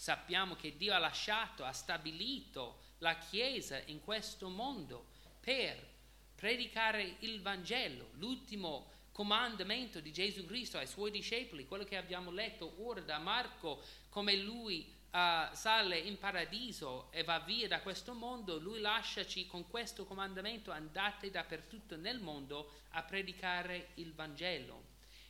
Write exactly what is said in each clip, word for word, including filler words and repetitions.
sappiamo che Dio ha lasciato, ha stabilito la Chiesa in questo mondo per predicare il Vangelo, l'ultimo comandamento di Gesù Cristo ai suoi discepoli, quello che abbiamo letto ora da Marco, come lui uh, sale in paradiso e va via da questo mondo, lui lasciaci con questo comandamento: andate dappertutto nel mondo a predicare il Vangelo.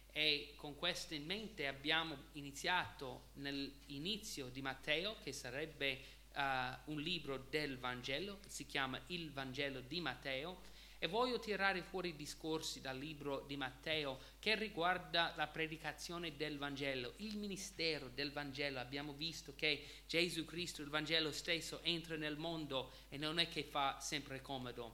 E con questo in mente abbiamo iniziato nell'inizio di Matteo, che sarebbe uh, un libro del Vangelo, si chiama il Vangelo di Matteo, e voglio tirare fuori discorsi dal libro di Matteo che riguarda la predicazione del Vangelo, il ministero del Vangelo. Abbiamo visto che Gesù Cristo, il Vangelo stesso, entra nel mondo e non è che fa sempre comodo,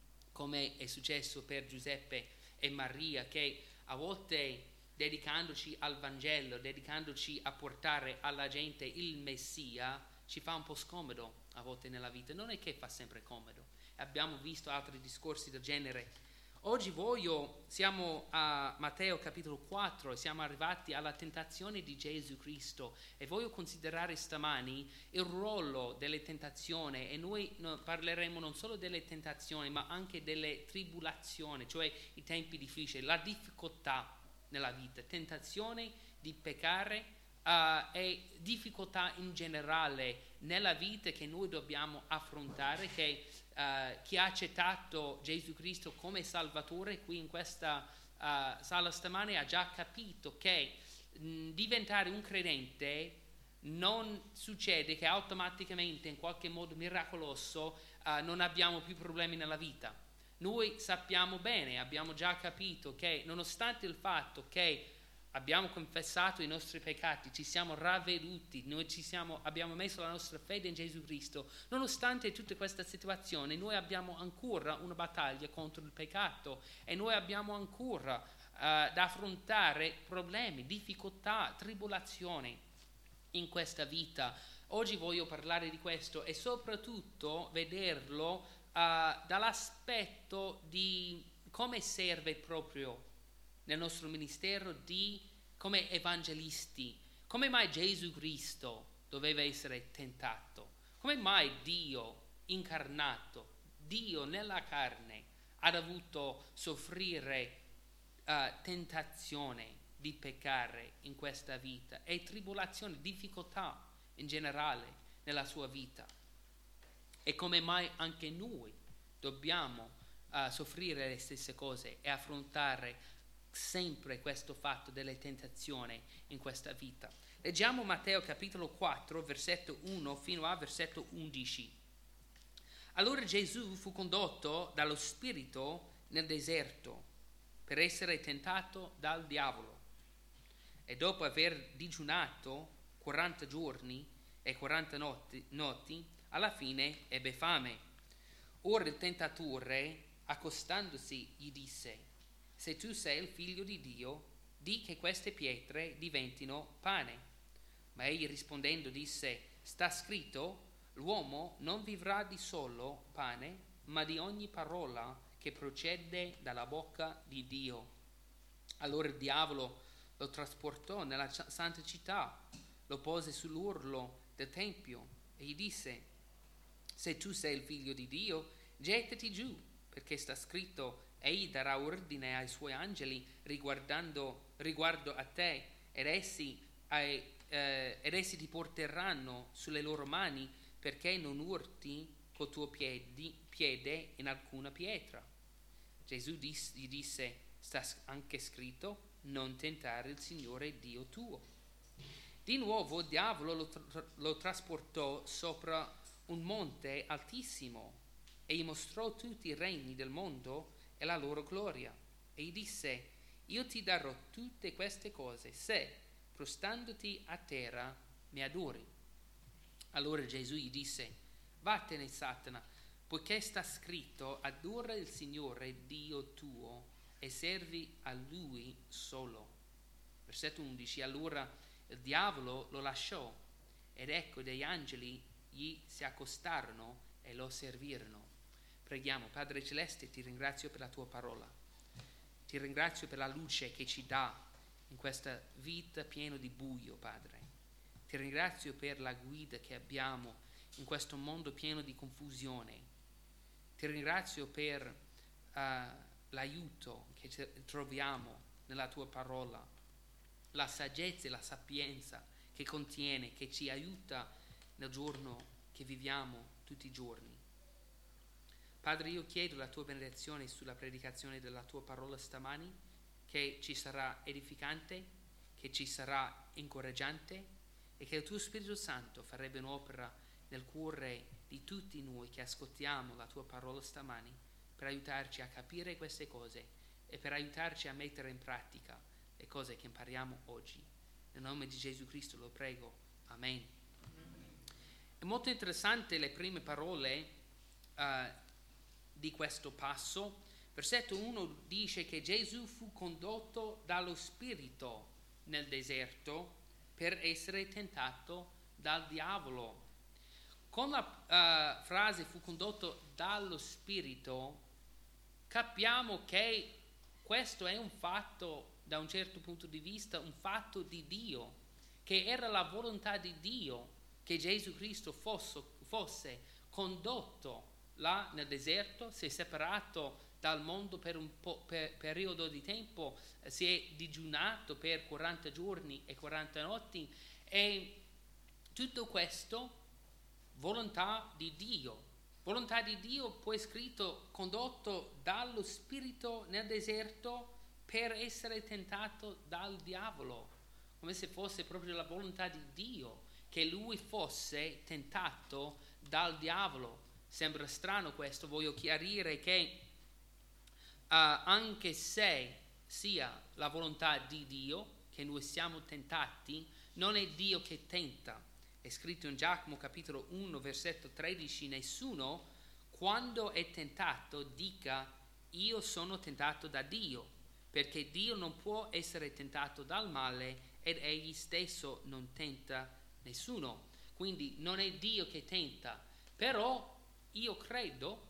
come è successo per Giuseppe e Maria, che a volte, dedicandoci al Vangelo, dedicandoci a portare alla gente il Messia, ci fa un po' scomodo a volte nella vita. Non è che fa sempre comodo. Abbiamo visto altri discorsi del genere. Oggi voglio, siamo a Matteo capitolo quattro e siamo arrivati alla tentazione di Gesù Cristo, e voglio considerare stamani il ruolo delle tentazioni, e noi parleremo non solo delle tentazioni ma anche delle tribulazioni, cioè i tempi difficili, la difficoltà nella vita, tentazione di peccare uh, e difficoltà in generale nella vita che noi dobbiamo affrontare, che Uh, chi ha accettato Gesù Cristo come Salvatore qui in questa uh, sala stamane ha già capito che mh, diventare un credente non succede che automaticamente, in qualche modo miracoloso, uh, non abbiamo più problemi nella vita. Noi sappiamo bene, abbiamo già capito che nonostante il fatto che abbiamo confessato i nostri peccati, ci siamo ravveduti, noi ci siamo, abbiamo messo la nostra fede in Gesù Cristo, nonostante tutta questa situazione noi abbiamo ancora una battaglia contro il peccato, e noi abbiamo ancora uh, da affrontare problemi, difficoltà, tribolazioni in questa vita. Oggi voglio parlare di questo e soprattutto vederlo uh, dall'aspetto di come serve proprio nel nostro ministero di come evangelisti. Come mai Gesù Cristo doveva essere tentato? Come mai Dio incarnato, Dio nella carne, ha dovuto soffrire uh, tentazione di peccare in questa vita e tribolazione, difficoltà in generale nella sua vita? E come mai anche noi dobbiamo uh, soffrire le stesse cose e affrontare sempre questo fatto delle tentazioni in questa vita? Leggiamo Matteo capitolo quattro, versetto uno fino a versetto undici. Allora Gesù fu condotto dallo Spirito nel deserto per essere tentato dal diavolo, e dopo aver digiunato quaranta giorni e quaranta notti, notti alla fine ebbe fame. Ora il tentatore, accostandosi, gli disse: se tu sei il figlio di Dio, di che queste pietre diventino pane. Ma egli rispondendo disse: sta scritto, l'uomo non vivrà di solo pane, ma di ogni parola che procede dalla bocca di Dio. Allora il diavolo lo trasportò nella santa città, lo pose sull'orlo del tempio e gli disse: se tu sei il figlio di Dio, gettati giù, perché sta scritto: egli darà ordine ai suoi angeli riguardando, riguardo a te, ed essi, ai, eh, ed essi ti porteranno sulle loro mani, perché non urti col tuo piedi, piede in alcuna pietra. Gesù dis, gli disse: sta anche scritto, non tentare il Signore Dio tuo. Di nuovo il diavolo lo, tra- lo trasportò sopra un monte altissimo e gli mostrò tutti i regni del mondo e la loro gloria, e gli disse: io ti darò tutte queste cose se, prostandoti a terra, mi adori. Allora Gesù gli disse: vattene, Satana, poiché sta scritto: adora il Signore Dio tuo e servi a Lui solo. Versetto undici. Allora il diavolo lo lasciò, ed ecco degli angeli gli si accostarono e lo servirono. Preghiamo. Padre Celeste, ti ringrazio per la tua parola, ti ringrazio per la luce che ci dà in questa vita piena di buio, Padre. Ti ringrazio per la guida che abbiamo in questo mondo pieno di confusione. Ti ringrazio per uh, l'aiuto che troviamo nella tua parola, la saggezza e la sapienza che contiene, che ci aiuta nel giorno che viviamo tutti i giorni. Padre, io chiedo la tua benedizione sulla predicazione della tua parola stamani, che ci sarà edificante, che ci sarà incoraggiante e che il tuo Spirito Santo farebbe un'opera nel cuore di tutti noi che ascoltiamo la tua parola stamani, per aiutarci a capire queste cose e per aiutarci a mettere in pratica le cose che impariamo oggi. Nel nome di Gesù Cristo lo prego. Amen. È molto interessante le prime parole uh, di questo passo. Versetto uno dice che Gesù fu condotto dallo Spirito nel deserto per essere tentato dal diavolo. Con la uh, frase fu condotto dallo Spirito capiamo che questo è un fatto, da un certo punto di vista, un fatto di Dio, che era la volontà di Dio che Gesù Cristo fosse, fosse condotto là nel deserto, si è separato dal mondo per un po- per periodo di tempo, eh, si è digiunato per quaranta giorni e quaranta notti, e tutto questo volontà di Dio. Volontà di Dio, poi scritto, condotto dallo Spirito nel deserto per essere tentato dal diavolo, come se fosse proprio la volontà di Dio che lui fosse tentato dal diavolo. Sembra strano questo, voglio chiarire che uh, anche se sia la volontà di Dio che noi siamo tentati, non è Dio che tenta. È scritto in Giacomo capitolo uno versetto tredici: nessuno quando è tentato dica io sono tentato da Dio, perché Dio non può essere tentato dal male ed egli stesso non tenta nessuno. Quindi non è Dio che tenta, però io credo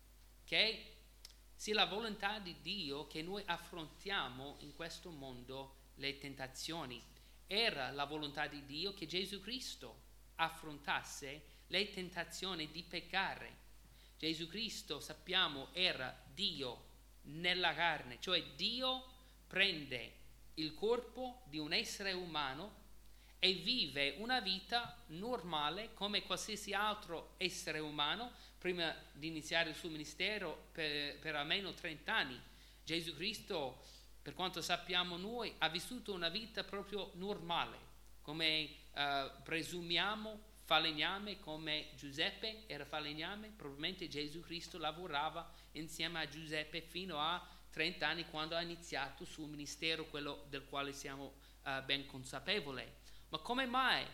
che sia la volontà di Dio che noi affrontiamo in questo mondo le tentazioni. Era la volontà di Dio che Gesù Cristo affrontasse le tentazioni di peccare. Gesù Cristo, sappiamo, era Dio nella carne, cioè Dio prende il corpo di un essere umano e vive una vita normale come qualsiasi altro essere umano prima di iniziare il suo ministero per, per almeno trenta anni. Gesù Cristo, per quanto sappiamo noi, ha vissuto una vita proprio normale, come uh, presumiamo falegname, come Giuseppe era falegname. Probabilmente Gesù Cristo lavorava insieme a Giuseppe fino a trenta anni, quando ha iniziato il suo ministero, quello del quale siamo uh, ben consapevoli. Ma come mai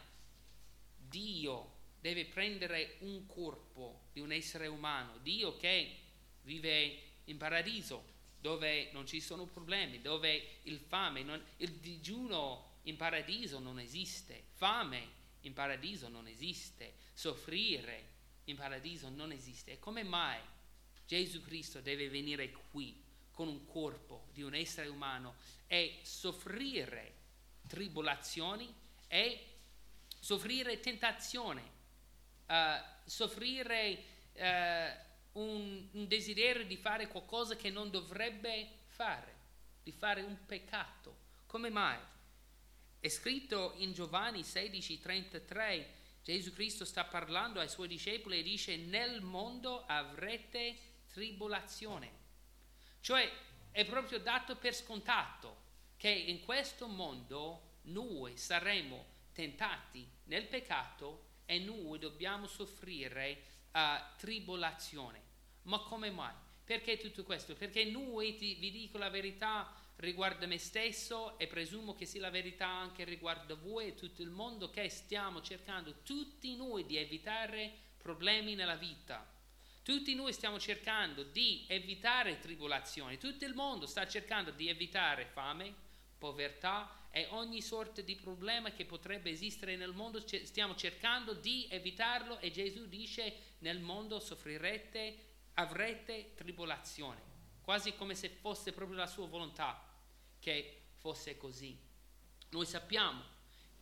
Dio deve prendere un corpo di un essere umano? Dio che vive in paradiso, dove non ci sono problemi, dove il fame, non, il digiuno in paradiso non esiste, fame in paradiso non esiste, soffrire in paradiso non esiste. E come mai Gesù Cristo deve venire qui con un corpo di un essere umano e soffrire tribolazioni e soffrire tentazione, uh, soffrire uh, un, un desiderio di fare qualcosa che non dovrebbe fare, di fare un peccato? Come mai? È scritto in Giovanni sedici trentatré, Gesù Cristo sta parlando ai suoi discepoli e dice: nel mondo avrete tribolazione. Cioè è proprio dato per scontato che in questo mondo noi saremo tentati nel peccato e noi dobbiamo soffrire uh, tribolazione. Ma come mai? Perché tutto questo? Perché noi, ti, vi dico la verità riguardo me stesso, e presumo che sia la verità anche riguardo voi e tutto il mondo, che stiamo cercando tutti noi di evitare problemi nella vita. Tutti noi stiamo cercando di evitare tribolazioni. Tutto il mondo sta cercando di evitare fame, povertà e ogni sorta di problema che potrebbe esistere nel mondo. Stiamo cercando di evitarlo, e Gesù dice: nel mondo soffrirete, avrete tribolazione, quasi come se fosse proprio la sua volontà che fosse così. Noi sappiamo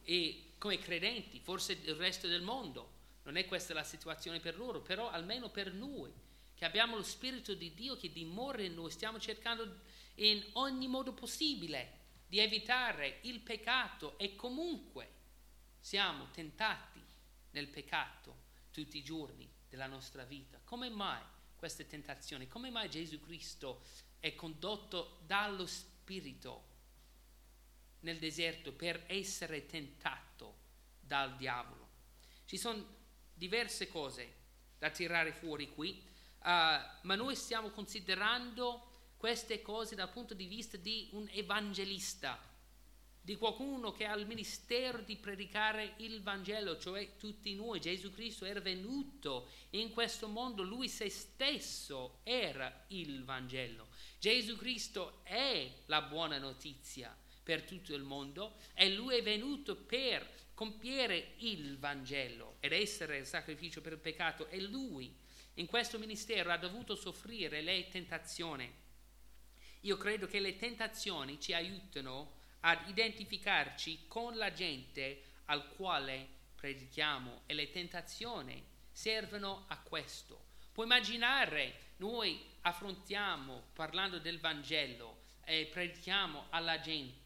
e come credenti, forse il resto del mondo non è questa la situazione per loro, però almeno per noi che abbiamo lo Spirito di Dio che dimora in noi, stiamo cercando in ogni modo possibile di evitare il peccato e comunque siamo tentati nel peccato tutti i giorni della nostra vita. Come mai queste tentazioni? Come mai Gesù Cristo è condotto dallo Spirito nel deserto per essere tentato dal diavolo? Ci sono diverse cose da tirare fuori qui, uh, ma noi stiamo considerando queste cose dal punto di vista di un evangelista, di qualcuno che ha il ministero di predicare il Vangelo, cioè tutti noi. Gesù Cristo era venuto in questo mondo, lui se stesso era il Vangelo. Gesù Cristo è la buona notizia per tutto il mondo e lui è venuto per compiere il Vangelo ed essere il sacrificio per il peccato, e lui in questo ministero ha dovuto soffrire le tentazioni. Io credo che le tentazioni ci aiutano ad identificarci con la gente al quale predichiamo, e le tentazioni servono a questo. Puoi immaginare, noi affrontiamo parlando del Vangelo e predichiamo alla gente